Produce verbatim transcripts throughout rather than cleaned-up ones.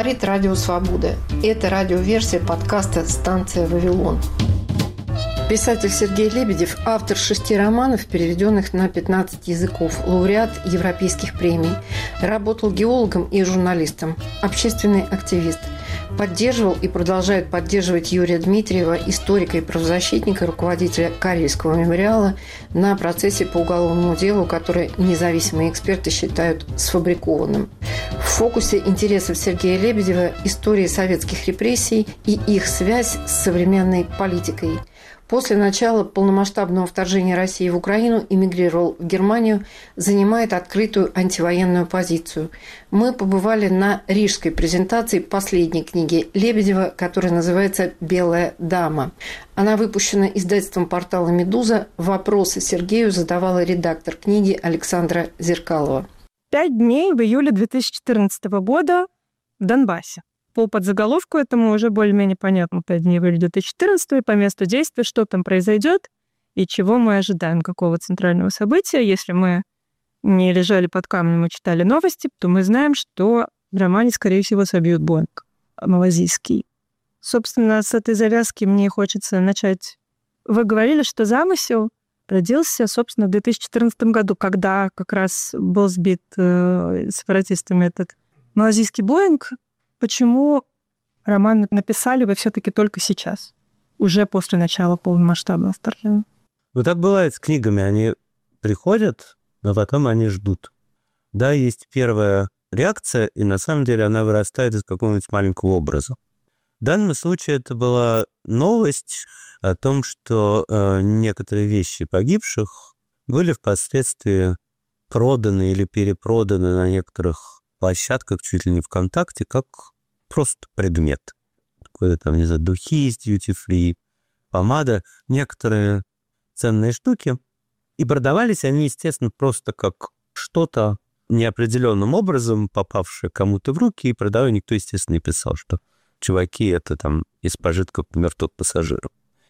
Говорит Радио Свобода. Это радиоверсия подкаста «Станция Вавилон». Писатель Сергей Лебедев – автор шести романов, переведенных на пятнадцать языков, лауреат европейских премий. Работал геологом и журналистом, общественный активист. Поддерживал и продолжает поддерживать Юрия Дмитриева, историка и правозащитника, руководителя Карельского мемориала, на процессе по уголовному делу, которое независимые эксперты считают сфабрикованным. В фокусе интересов Сергея Лебедева истории советских репрессий и их связь с современной политикой. После начала полномасштабного вторжения России в Украину эмигрировал в Германию, занимает открытую антивоенную позицию. Мы побывали на рижской презентации последней книги Лебедева, которая называется «Белая дама». Она выпущена издательством портала «Медуза». Вопросы Сергею задавала редактор книги Александра Зеркалова. Пять дней в июле две тысячи четырнадцатого года в Донбассе. По подзаголовку этому уже более-менее понятно. Пять дней в июле две тысячи четырнадцатого, и по месту действия, что там произойдет и чего мы ожидаем, какого центрального события. Если мы не лежали под камнем и читали новости, то мы знаем, что в романе, скорее всего, собьют Боинг малазийский. Собственно, с этой завязки мне хочется начать. Вы говорили, что замысел родился, собственно, в две тысячи четырнадцатом году, когда как раз был сбит э, сепаратистами этот малазийский Боинг. Почему роман написали вы все-таки только сейчас, уже после начала полномасштабного вторжения? Вот так бывает с книгами. Они приходят, но потом они ждут. Да, есть первая реакция, и на самом деле она вырастает из какого-нибудь маленького образа. В данном случае это была новость о том, что э, некоторые вещи погибших были впоследствии проданы или перепроданы на некоторых площадках, чуть ли не ВКонтакте, как просто предмет. Какой-то там, не знаю, духи из duty-free, помада, некоторые ценные штуки. И продавались они, естественно, просто как что-то неопределенным образом, попавшее кому-то в руки, и продавая никто, естественно, не писал, что чуваки, это там из пожитков мертвых пассажиров.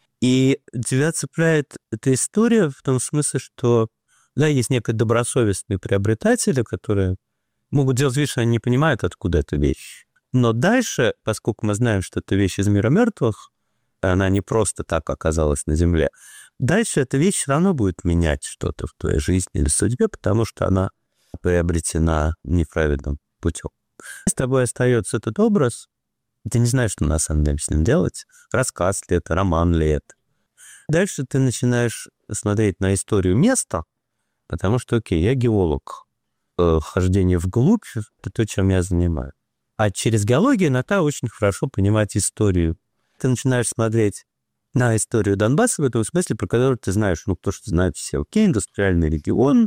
И тебя цепляет эта история в том смысле, что, да, есть некие добросовестные приобретатели, которые могут делать вид, что они не понимают, откуда эта вещь. Но дальше, поскольку мы знаем, что это вещь из мира мертвых, она не просто так оказалась на Земле, дальше эта вещь все равно будет менять что-то в твоей жизни или судьбе, потому что она приобретена неправедным путем. С тобой остается этот образ, ты не знаешь, что на самом деле с ним делать, рассказ ли это, роман ли это. Дальше ты начинаешь смотреть на историю места, потому что, окей, я геолог, хождение вглубь — это то, чем я занимаюсь. А через геологию иногда очень хорошо понимать историю. Ты начинаешь смотреть на историю Донбасса в этом смысле, про которую ты знаешь, ну, то, что знают все. Окей, индустриальный регион,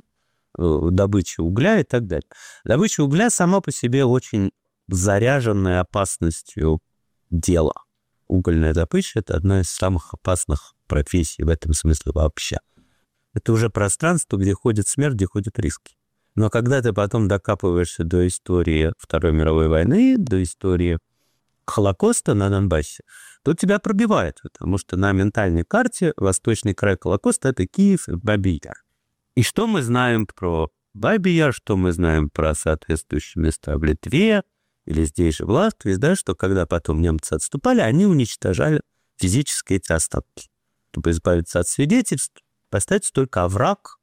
добыча угля и так далее. Добыча угля сама по себе очень заряженная опасностью дело. Угольная добыча — это одна из самых опасных профессий в этом смысле вообще. Это уже пространство, где ходит смерть, где ходят риски. Но когда ты потом докапываешься до истории Второй мировой войны, до истории Холокоста на Донбассе, то тебя пробивает, потому что на ментальной карте восточный край Холокоста — это Киев и Бабий Яр. И что мы знаем про Бабий Яр, что мы знаем про соответствующие места в Литве или здесь же в Латвии, да, что когда потом немцы отступали, они уничтожали физически эти остатки. Чтобы избавиться от свидетельств, поставить только овраг,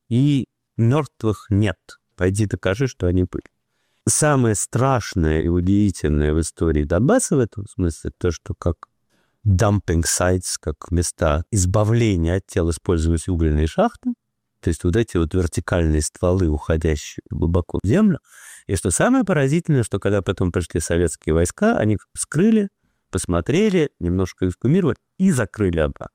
и мертвых нет. Пойди докажи, что они были. Самое страшное и удивительное в истории Донбасса в этом смысле то, что как dumping sites, как места избавления от тел использовались угольные шахты, то есть вот эти вот вертикальные стволы, уходящие глубоко в землю. И что самое поразительное, что когда потом пришли советские войска, они вскрыли, посмотрели, немножко эксгумировали и закрыли обратно.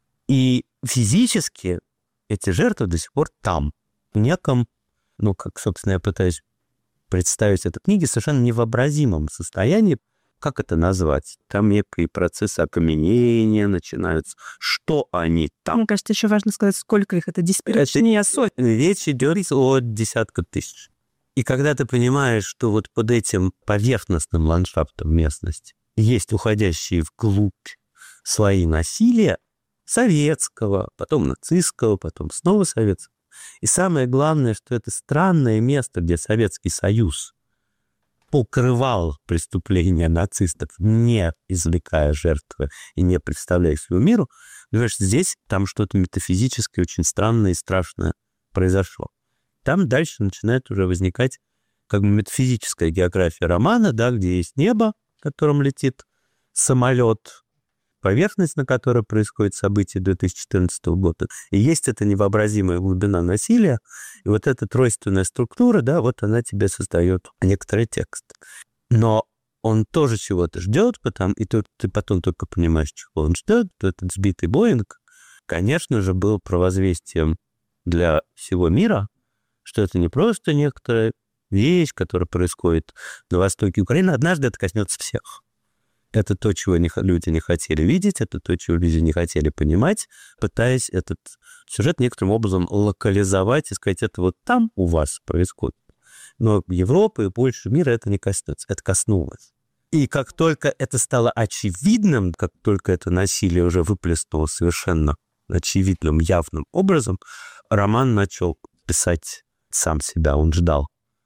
И физически эти жертвы до сих пор там, в неком, ну, как, собственно, я пытаюсь представить это в книге, совершенно невообразимом состоянии. Как это назвать? Там некие процессы окаменения начинаются. Что они там? Мне кажется, еще важно сказать, сколько их. Это десятки, не сотни. Речь идет о десятках тысяч. И когда ты понимаешь, что вот под этим поверхностным ландшафтом местности есть уходящие вглубь слои насилия, советского, потом нацистского, потом снова советского. И самое главное, что это странное место, где Советский Союз покрывал преступления нацистов, не извлекая жертвы и не представляя их всему миру, понимаешь, здесь там что-то метафизическое, очень странное и страшное произошло. Там дальше начинает уже возникать как бы метафизическая география романа, да, где есть небо, в котором летит самолет, поверхность, на которой происходит событие две тысячи четырнадцатого года, и есть эта невообразимая глубина насилия, и вот эта тройственная структура, да, вот она тебе создает некоторый текст. Но он тоже чего-то ждет, потому, и ты, ты потом только понимаешь, чего он ждет. Этот сбитый Боинг, конечно же, был провозвестием для всего мира, что это не просто некоторая вещь, которая происходит на востоке Украины. Однажды это коснется всех. Это то, чего не, люди не хотели видеть, это то, чего люди не хотели понимать, пытаясь этот сюжет некоторым образом локализовать и сказать, это вот там у вас происходит. Но Европы и больше мира это не коснется, это коснулось. И как только это стало очевидным, как только это насилие уже выплеснуло совершенно очевидным, явным образом, роман начал писать сам себя, он ждал.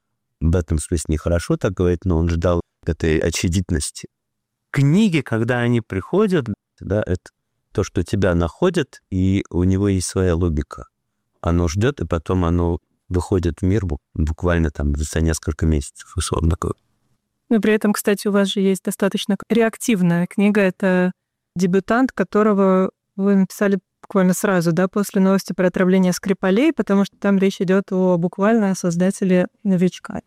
В этом смысле нехорошо так говорить, но он ждал этой очевидности. Книги, когда они приходят, да, это то, что тебя находят, и у него есть своя логика. Оно ждет, и потом оно выходит в мир буквально там за несколько месяцев, условно говоря. Но при этом, кстати, у вас же есть достаточно реактивная книга. Это «Дебютант», которого вы написали буквально сразу, да, после новости про отравление Скрипалей, потому что там речь идет о буквально о создателе «Новичка».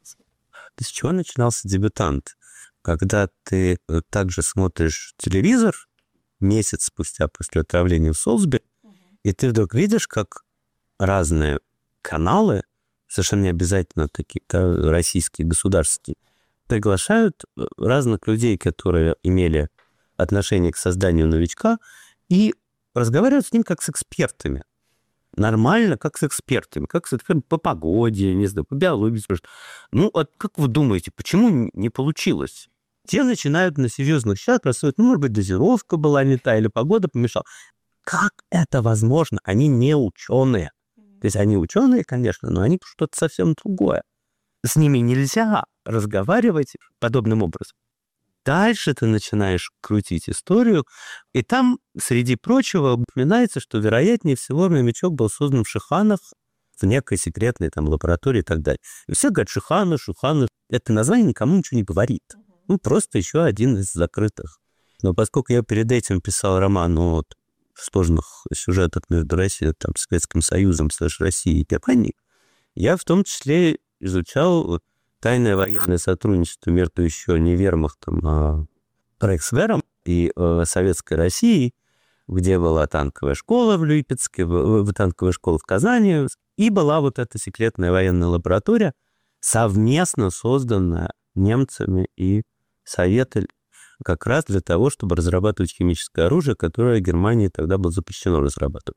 С чего начинался «Дебютант»? Когда ты также смотришь телевизор месяц спустя после отравления в Солсбери, uh-huh. и ты вдруг видишь, как разные каналы, совершенно не обязательно такие, да, российские, государственные, приглашают разных людей, которые имели отношение к созданию «Новичка», и разговаривают с ним как с экспертами. Нормально, как с экспертами, как с экспертами по погоде, не знаю, по биологии. Ну, вот как вы думаете, почему не получилось? Те начинают на серьезных щах рассказывать, ну, может быть, дозировка была не та, или погода помешала. Как это возможно? Они не ученые. То есть они ученые, конечно, но они что-то совсем другое. С ними нельзя разговаривать подобным образом. Дальше ты начинаешь крутить историю, и там, среди прочего, упоминается, что, вероятнее всего, «Новичок» был создан в Шиханах, в некой секретной там лаборатории и так далее. И все говорят «Шиханы», «Шуханы». Это название никому ничего не говорит. Ну, просто еще один из закрытых. Но поскольку я перед этим писал роман ну, вот, в сложных сюжетах между Россией, там, Советским Союзом, слэш Россией и Германией, я в том числе изучал тайное военное сотрудничество между еще не вермахтом, а Рейхсвером и э, Советской Россией, где была танковая школа в Липецке, в, в танковая школа в Казани, и была вот эта секретная военная лаборатория, совместно созданная немцами и Советом, как раз для того, чтобы разрабатывать химическое оружие, которое Германии тогда было запрещено разрабатывать.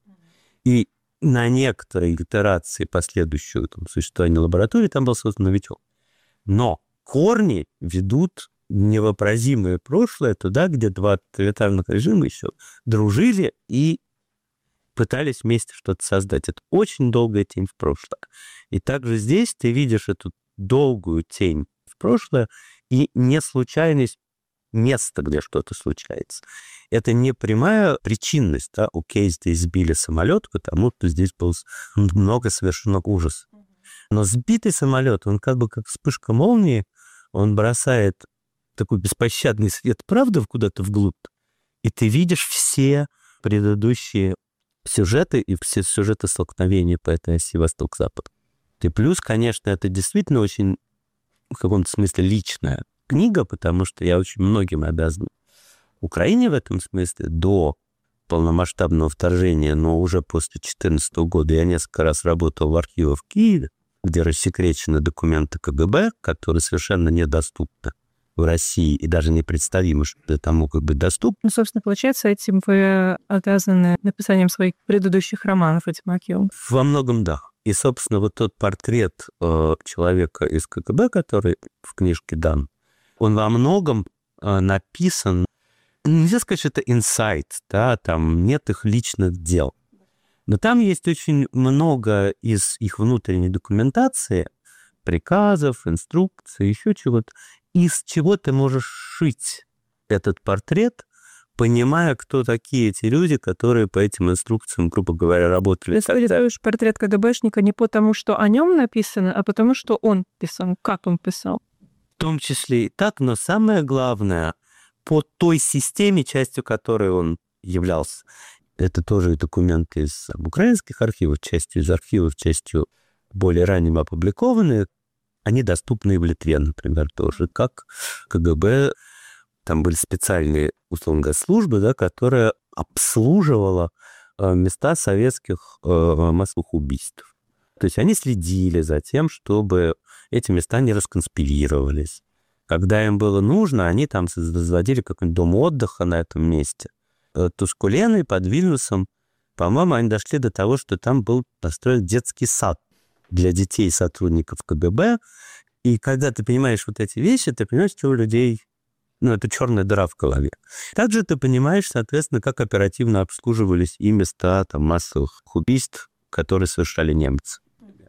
И на некоторые итерации последующего там, существования лаборатории там был создан «Новичок». Но корни ведут невообразимое прошлое туда, где два тоталитарных режима еще дружили и пытались вместе что-то создать. Это очень долгая тень в прошлое. И также здесь ты видишь эту долгую тень в прошлое и не случайность места, где что-то случается. Это не прямая причинность. Да? Окей, здесь сбили самолет, потому что здесь было много совершенно ужаса. Но сбитый самолет, он как бы как вспышка молнии, он бросает такой беспощадный свет правды куда-то вглубь, и ты видишь все предыдущие сюжеты и все сюжеты столкновения по этой оси Восток-Запад. И плюс, конечно, это действительно очень в каком-то смысле личная книга, потому что я очень многим обязан Украине в этом смысле до полномасштабного вторжения, но уже после две тысячи четырнадцатого года я несколько раз работал в архивах в Киеве, где рассекречены документы КГБ, которые совершенно недоступны в России и даже непредставимо, что это могут быть доступны. Ну, собственно, получается, этим вы обязаны написанием своих предыдущих романов, этим архивом. Во многом да. И, собственно, вот тот портрет э, человека из КГБ, который в книжке дан, он во многом э, написан, нельзя сказать, что это инсайт, да, там нет их личных дел. Но там есть очень много из их внутренней документации, приказов, инструкций, еще чего-то. из чего ты можешь шить этот портрет, понимая, кто такие эти люди, которые по этим инструкциям, грубо говоря, работали. Ты ставишь портрет КГБшника не потому, что о нем написано, а потому, что он писал, как он писал. В том числе и так, но самое главное, по той системе, частью которой он являлся. Это тоже документы из украинских архивов, частью из архивов, частью более ранним опубликованные. Они доступны и в Литве, например, тоже, как КГБ. Там были специальные, условно говоря, службы, да, которая обслуживала э, места советских э, массовых убийств. То есть они следили за тем, чтобы эти места не расконспирировались. Когда им было нужно, они там возводили какой-нибудь дом отдыха на этом месте. Тускуленой под Вильнюсом, по-моему, они дошли до того, что там был построен детский сад для детей сотрудников КГБ. И когда ты понимаешь вот эти вещи, ты понимаешь, что у людей... Ну, это черная дыра в голове. Также ты понимаешь, соответственно, как оперативно обслуживались и места там, массовых убийств, которые совершали немцы.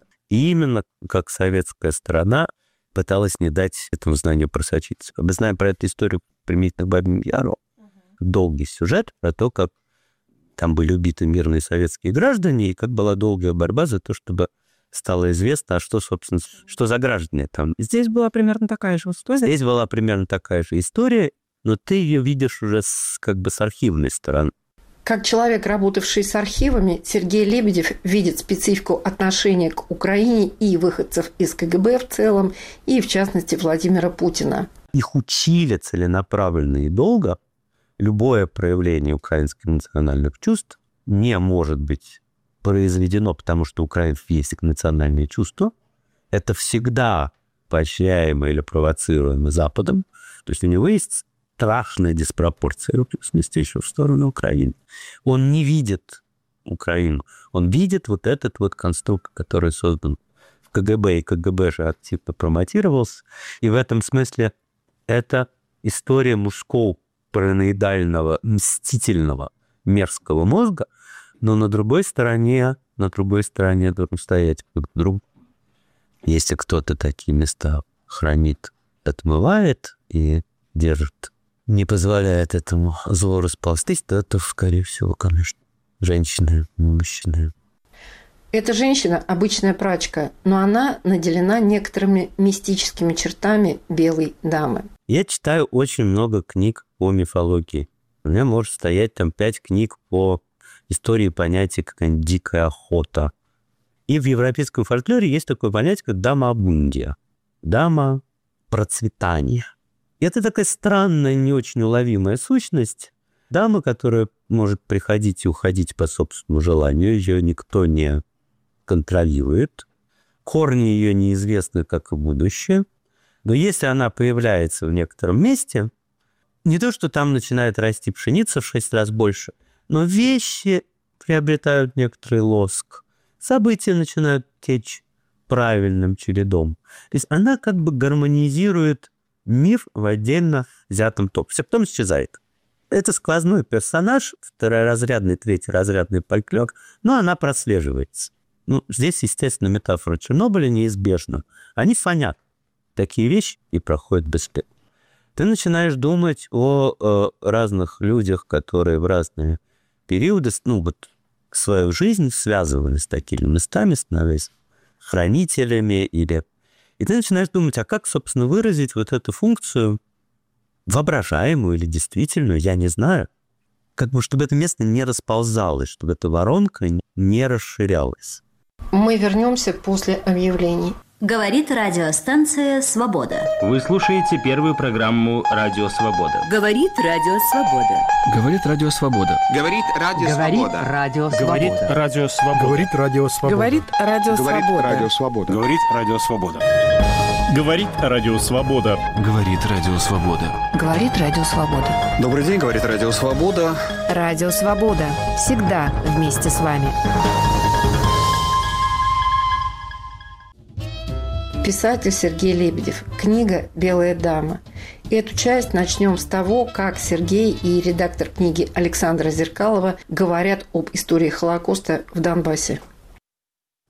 И именно как советская сторона пыталась не дать этому знанию просочиться. Мы знаем про эту историю применительно к Бабьему Яру. Долгий сюжет про то, как там были убиты мирные советские граждане, и как была долгая борьба за то, чтобы стало известно, а что, собственно, что за граждане там. Здесь была примерно такая же история. Здесь была примерно такая же история, но ты ее видишь уже с, как бы с архивной стороны. Как человек, работавший с архивами, Сергей Лебедев видит специфику отношения к Украине и выходцев из КГБ в целом, и, в частности, Владимира Путина. Их учили целенаправленно и долго. Любое проявление украинских национальных чувств не может быть произведено, потому что у украинцев есть национальные чувства. Это всегда поощряемо или провоцируемо Западом. То есть у него есть страшная диспропорция, в смысле, еще в сторону Украины. Он не видит Украину. Он видит вот этот вот конструкт, который создан в КГБ, и КГБ же активно промотировался. И в этом смысле это история мужского параноидального, мстительного, мерзкого мозга, но на другой стороне, на другой стороне должен стоять друг к другу. Если кто-то такие места хранит, отмывает и держит, не позволяет этому злу расползтись, то это, скорее всего, конечно, женщины, мужчины. Эта женщина – обычная прачка, но она наделена некоторыми мистическими чертами белой дамы. Я читаю очень много книг по мифологии. У меня может стоять там пять книг по истории понятия какая-нибудь дикая охота. И в европейском фольклоре есть такое понятие, как дама-абундия. Дама процветания. И это такая странная, не очень уловимая сущность. Дама, которая может приходить и уходить по собственному желанию. Ее никто не контролирует. Корни ее неизвестны, как и будущее. Но если она появляется в некотором месте, не то, что там начинает расти пшеница в шесть раз больше, но вещи приобретают некоторый лоск, события начинают течь правильным чередом. То есть она как бы гармонизирует мир в отдельно взятом топосе, а потом исчезает. Это сквозной персонаж, второразрядный, третьеразрядный фольклор, но она прослеживается. Ну, здесь, естественно, метафора Чернобыля неизбежна. Они фонят такие вещи и проходят бесследно. Ты начинаешь думать о, о разных людях, которые в разные периоды, ну, вот, свою жизнь связывали с такими местами, становясь хранителями или... И ты начинаешь думать, а как, собственно, выразить вот эту функцию, воображаемую или действительную, я не знаю, как бы, чтобы это место не расползалось, чтобы эта воронка не расширялась. Мы вернемся после объявлений. Говорит радиостанция «Свобода». Вы слушаете первую программу «Радио Свобода». Говорит Радио Свобода. Говорит Радио Свобода. Говорит Радио Свобода. Говорит Радио Свобода. Говорит Радио Свобода. Говорит Радио Говорит Свобода. Радио Свобода. Говорит Радио Свобода. Говорит Радио Свобода. Говорит Радио Свобода. Добрый день, говорит Радио Свобода. Радио Свобода. Всегда вместе с вами. Писатель Сергей Лебедев. Книга «Белая дама». Эту часть начнем с того, как Сергей и редактор книги Александра Зеркалова говорят об истории Холокоста в Донбассе.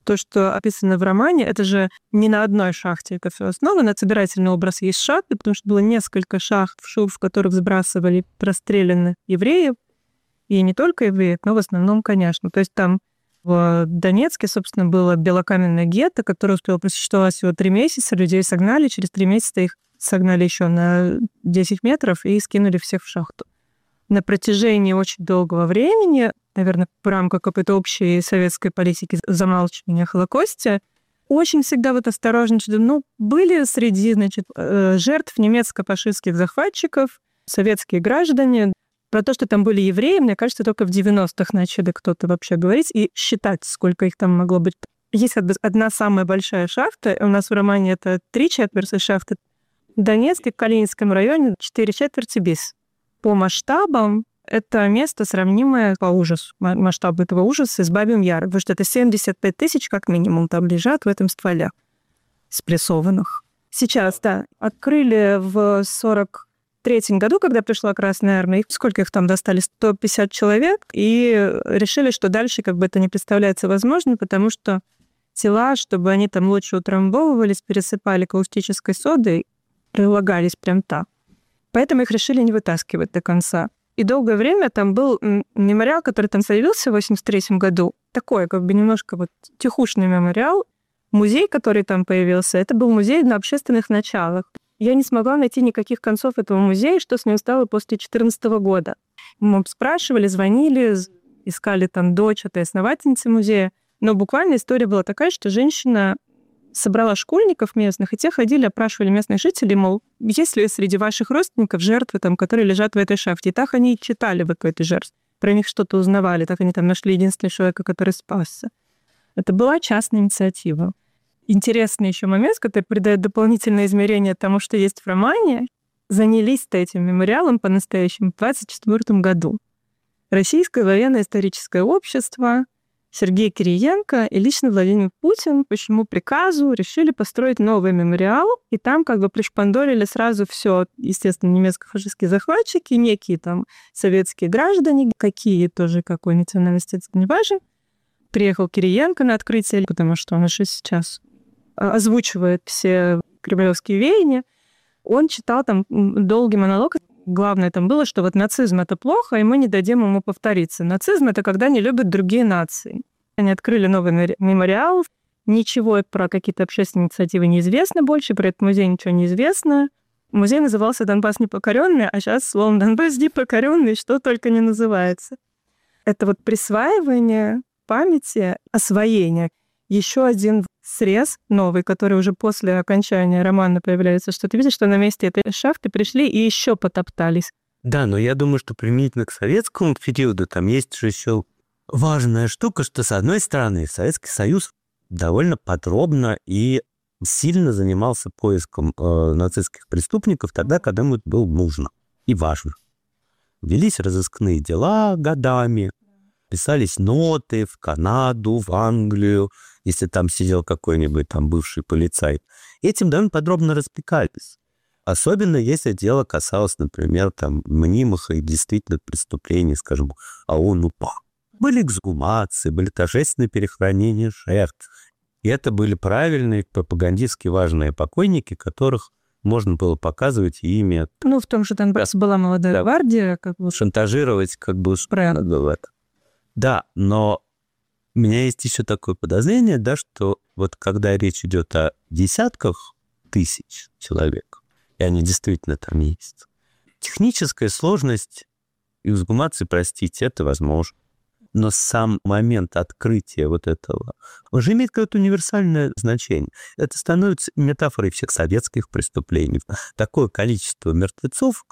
То, что описано в романе, это же не на одной шахте это все основано. Отсобирательный образ есть шахты, потому что было несколько шахт, в которых сбрасывали расстрелянных евреев. И не только евреев, но в основном, конечно. То есть там в Донецке, собственно, было белокаменное гетто, которое успело просуществовать всего три месяца. Людей согнали, через три месяца их согнали еще на десять метров и скинули всех в шахту. На протяжении очень долгого времени, наверное, в рамках какой-то общей советской политики замалчивания о Холокосте, очень всегда вот осторожничали. Ну, были среди, значит, жертв немецко-фашистских захватчиков советские граждане. Про то, что там были евреи, мне кажется, только в девяностых начали кто-то вообще говорить и считать, сколько их там могло быть. Есть одна самая большая шахта, у нас в романе это три четверти шахты. В Донецке, в Калининском районе четыре четверти бис. По масштабам это место сравнимое по ужасу, масштабу этого ужаса с Бабьим Яром, потому что это семьдесят пять тысяч как минимум там лежат в этом стволе спрессованных. Сейчас, да, открыли в сорок третьем году, когда пришла Красная Армия, сколько их там достали? сто пятьдесят человек, и решили, что дальше как бы это не представляется возможным, потому что тела, чтобы они там лучше утрамбовывались, пересыпали каустической содой, прилагались прям так. Поэтому их решили не вытаскивать до конца. И долгое время там был мемориал, который там появился в восемьдесят третьем году. Такой, как бы немножко вот тихушный мемориал. Музей, который там появился, это был музей на общественных началах. Я не смогла найти никаких концов этого музея, что с ним стало после две тысячи четырнадцатого года. Мы спрашивали, звонили, искали там дочь этой основательницы музея. Но буквально история была такая, что женщина собрала школьников местных, и те ходили, опрашивали местных жителей, мол, есть ли среди ваших родственников жертвы, там, которые лежат в этой шахте. И так они читали вот в этой жертве. Про них что-то узнавали, так они там нашли единственного человека, который спасся. Это была частная инициатива. Интересный еще момент, который придает дополнительное измерение тому, что есть в романе. Занялись-то этим мемориалом по-настоящему в двадцать четвёртом году. Российское военно-историческое общество, Сергей Кириенко и лично Владимир Путин по чему приказу решили построить новый мемориал, и там как бы пришпандорили сразу все, естественно, немецко-фашистские захватчики, некие там советские граждане, какие тоже, какой национальности, это не важно. Приехал Кириенко на открытие, потому что он еще сейчас озвучивает все кремлевские веяния. Он читал там долгий монолог. Главное там было, что вот нацизм — это плохо, и мы не дадим ему повториться. Нацизм — это когда не любят другие нации. Они открыли новый мемориал. Ничего про какие-то общественные инициативы не известно больше, про этот музей ничего не известно. Музей назывался «Донбасс непокоренный», а сейчас словом «Донбасс непокоренный» что только не называется. Это вот присваивание памяти, освоение. Еще один срез новый, который уже после окончания романа появляется, что ты видишь, что на месте этой шахты пришли и еще потоптались. Да, но я думаю, что применительно к советскому периоду там есть же еще важная штука, что, с одной стороны, Советский Союз довольно подробно и сильно занимался поиском э, нацистских преступников тогда, когда ему это было нужно и важно. Велись разыскные дела годами, писались ноты в Канаду, в Англию, если там сидел какой-нибудь там бывший полицай. Этим довольно подробно развлекались. Особенно если дело касалось, например, там мнимых и действительно преступлений, скажем, ОУН-УПА. Были эксгумации, были торжественные перехоронения жертв. И это были правильные, пропагандистски важные покойники, которых можно было показывать и ими. Ну, в том же Донбассе была молодая гвардия. Как бы... Шантажировать как бы правильно было это. Да, но у меня есть еще такое подозрение, да, что вот когда речь идет о десятках тысяч человек, и они действительно там есть, техническая сложность эксгумации, простите, это возможно. Но сам момент открытия вот этого, он же имеет какое-то универсальное значение. Это становится метафорой всех советских преступлений. Такое количество мертвецов,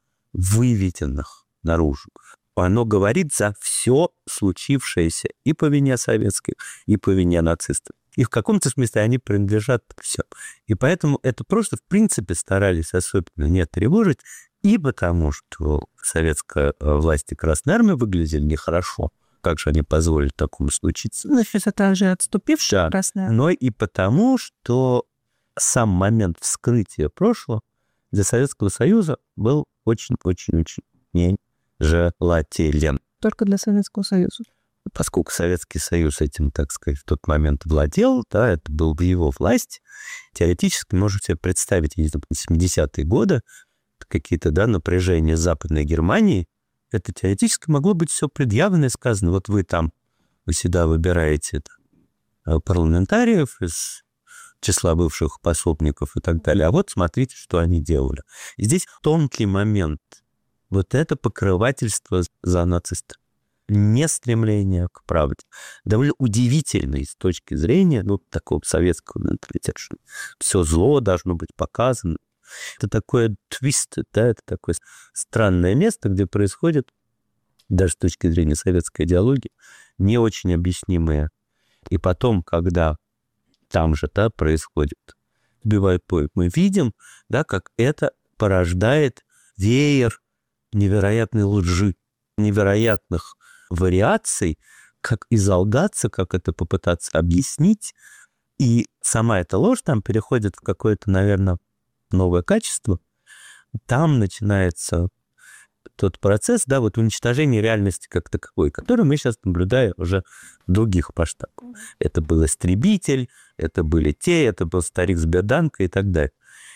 выведенных наружу, оно говорит за все случившееся и по вине советских, и по вине нацистов. И в каком-то смысле они принадлежат к всем. И поэтому это просто, в принципе, старались особенно не тревожить, и потому что советская власть и Красная Армия выглядели нехорошо. Как же они позволили такому случиться? Значит, это же отступившая да. Красная. Но и потому, что сам момент вскрытия прошлого для Советского Союза был очень-очень-очень не желателен. Только для Советского Союза. поскольку Советский Союз этим, так сказать, в тот момент владел, да, это был в его власти, теоретически можете себе представить, если семидесятые годы, какие-то, да, напряжения Западной Германии, это теоретически могло быть все предъявлено и сказано, вот вы там, вы всегда выбираете это, парламентариев из числа бывших пособников и так далее, а вот смотрите, что они делали. И здесь тонкий момент. Вот это покрывательство за нацистов. Не стремление к правде. Довольно удивительно с точки зрения, ну, такого советского менталитета, что все зло должно быть показано. Это такое твист, да, это такое странное место, где происходит, даже с точки зрения советской идеологии, не очень объяснимые. И потом, когда там же, да, происходит, сбивают поезд, мы видим, да, как это порождает веер невероятной лжи, невероятных вариаций, как изолгаться, как это попытаться объяснить. И сама эта ложь там переходит в какое-то, наверное, новое качество. Там начинается тот процесс, да, вот уничтожения реальности как таковой, который мы сейчас наблюдаем уже в других масштабах. Это был истребитель, это были те, это был старик с берданкой и так далее.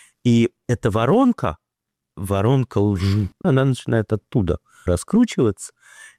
И эта воронка, воронка лжи, она начинает оттуда раскручиваться.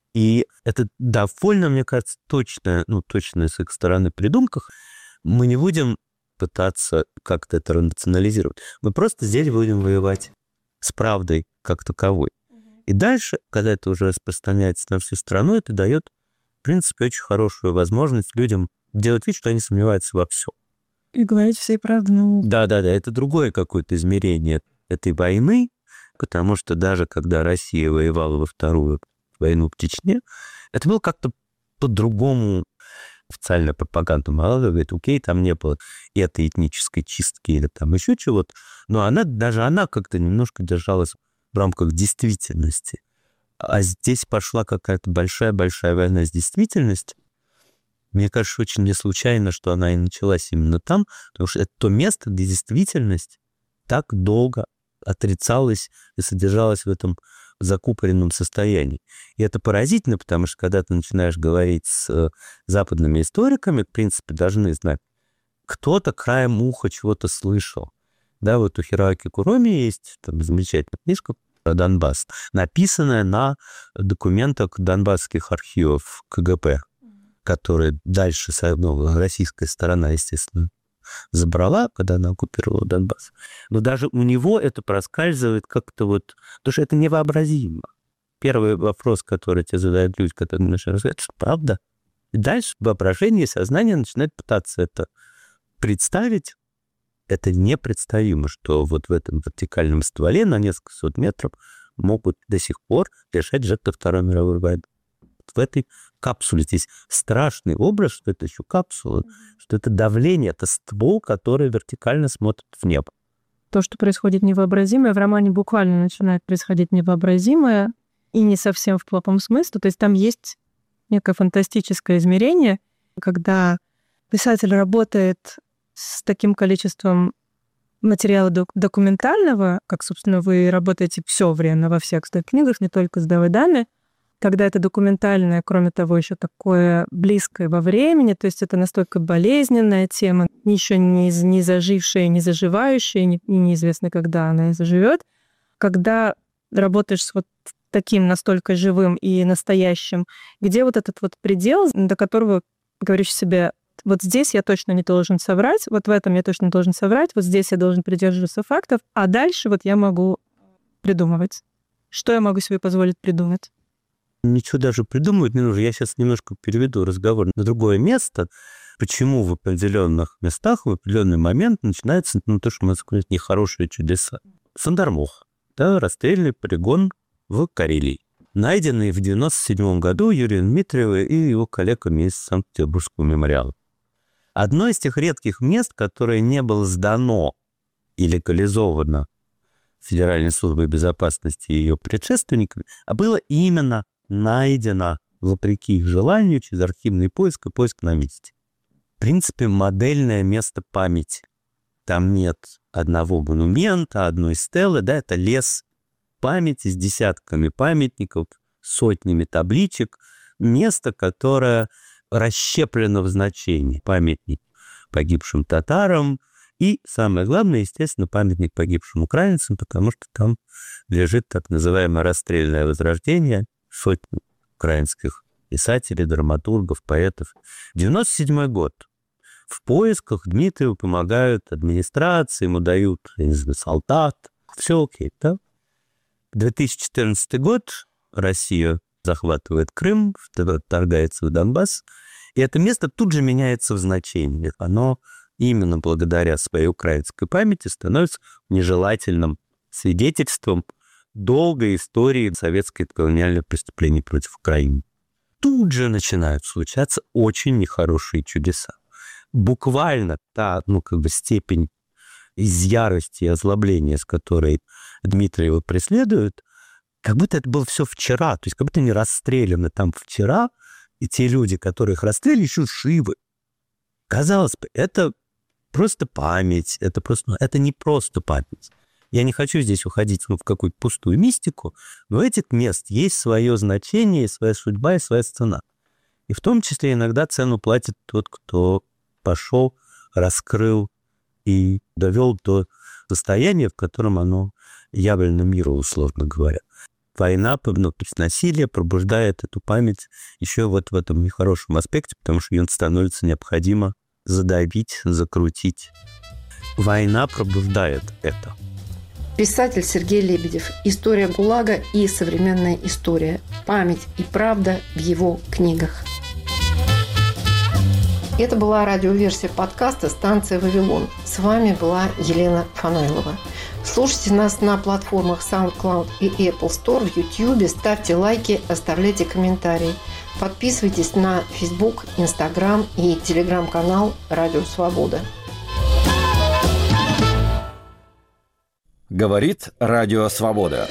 И это довольно, мне кажется, точная, ну, точная с их стороны придумка. Мы не будем пытаться как-то это рационализировать. Мы просто здесь будем воевать с правдой как таковой. И дальше, когда это уже распространяется на всю страну, это дает, в принципе, очень хорошую возможность людям делать вид, что они сомневаются во всем. И говорить всей правды. Ну... Да-да-да, это другое какое-то измерение этой войны, потому что даже когда Россия воевала во вторую войну в Чечне, это было как-то по-другому. Официальная пропаганда Молодого говорит, окей, там не было и этой этнической чистки или там еще чего-то, но она, даже она как-то немножко держалась в рамках действительности. А здесь пошла какая-то большая-большая война с действительностью. Мне кажется, очень не случайно, что она и началась именно там, потому что это то место, где действительность так долго отрицалась и содержалась в этом закупоренном состоянии. И это поразительно, потому что когда ты начинаешь говорить с западными историками, в принципе, должны знать, кто-то краем уха чего-то слышал. Да, вот у Хироаки Куроми есть там замечательная книжка про Донбасс, написанная на документах донбасских архивов КГБ, которые дальше, ну, российская сторона, естественно, забрала, когда она оккупировала Донбасс. Но даже у него это проскальзывает как-то вот... Потому что это невообразимо. Первый вопрос, который тебе задают люди, когда начинаешь рассказывать, что правда. И дальше воображение и сознание начинает пытаться это представить. Это непредставимо, что вот в этом вертикальном стволе на несколько сот метров могут до сих пор лежать жертвы Второй мировой войны. В этой капсуле здесь страшный образ, что это еще капсула, что это давление, это ствол, который вертикально смотрит в небо. То, что происходит невообразимое, в романе буквально начинает происходить невообразимое, и не совсем в плохом смысле. То есть там есть некое фантастическое измерение, когда писатель работает с таким количеством материала документального, как, собственно, вы работаете все время во всех своих книгах, не только с Давыдами, когда это документальное, кроме того, еще такое близкое во времени, то есть это настолько болезненная тема, еще не, не зажившая, не заживающая, и неизвестно, когда она заживет. Когда работаешь с вот таким настолько живым и настоящим, где вот этот вот предел, до которого говоришь себе, вот здесь я точно не должен соврать, вот в этом я точно не должен соврать, вот здесь я должен придерживаться фактов, а дальше вот я могу придумывать. Что я могу себе позволить придумать? Ничего даже придумывать не нужно. Я сейчас немножко переведу разговор на другое место. Почему в определенных местах в определенный момент начинается, ну, то, что мы называем нехорошие чудеса. Сандармох, да, расстрельный полигон в Карелии, найденный в девяносто седьмом году Юрием Дмитриевым и его коллегами из Санкт-Петербургского мемориала. Одно из тех редких мест, которое не было сдано и легализовано Федеральной службой безопасности и ее предшественниками, а было именно найдено, вопреки их желанию, через архивный поиск и поиск на месте. В принципе, модельное место памяти. Там нет одного монумента, одной стелы, да, это лес памяти с десятками памятников, сотнями табличек, место, которое расщеплено в значении. Памятник погибшим татарам и, самое главное, естественно, памятник погибшим украинцам, потому что там лежит так называемое расстрельное возрождение сотни украинских писателей, драматургов, поэтов. девяносто седьмой год. В поисках Дмитрию помогают администрации, ему дают, я не знаю, солдат. Все окей, да? две тысячи четырнадцатый год. Россия захватывает Крым, вторгается в Донбасс. И это место тут же меняется в значении. Оно именно благодаря своей украинской памяти становится нежелательным свидетельством долгой истории советской колониальных преступлений против Украины. Тут же начинают случаться очень нехорошие чудеса. Буквально та, ну, как бы степень из ярости и озлобления, с которой Дмитриева преследуют, как будто это было все вчера, то есть как будто они расстреляны там вчера, и те люди, которые их расстреляли, еще живы. Казалось бы, это просто память, это просто, ну, это не просто память. Я не хочу здесь уходить ну, в какую-то пустую мистику, но у этих мест есть свое значение, своя судьба и своя цена. И в том числе иногда цену платит тот, кто пошел, раскрыл и довел до состояния, в котором оно явлено миру, условно говоря. Война, ну, то есть насилие пробуждает эту память еще вот в этом нехорошем аспекте, потому что ее становится необходимо задавить, закрутить. Война пробуждает это. Писатель Сергей Лебедев. История ГУЛАГа и современная история. Память и правда в его книгах. Это была радиоверсия подкаста «Станция Вавилон». С вами была Елена Фанойлова. Слушайте нас на платформах SoundCloud и Apple Store, в YouTube, ставьте лайки, оставляйте комментарии. Подписывайтесь на Facebook, Instagram и Telegram-канал «Радио Свобода». Говорит Радио Свобода.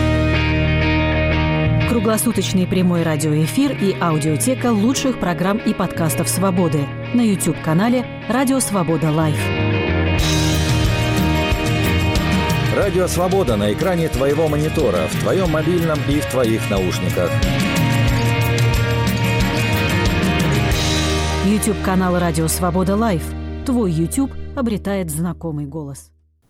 Круглосуточный прямой радиоэфир и аудиотека лучших программ и подкастов «Свободы» на YouTube-канале «Радио Свобода Лайв». Радио Свобода на экране твоего монитора, в твоем мобильном и в твоих наушниках. YouTube-канал «Радио Свобода Лайв». Твой YouTube обретает знакомый голос.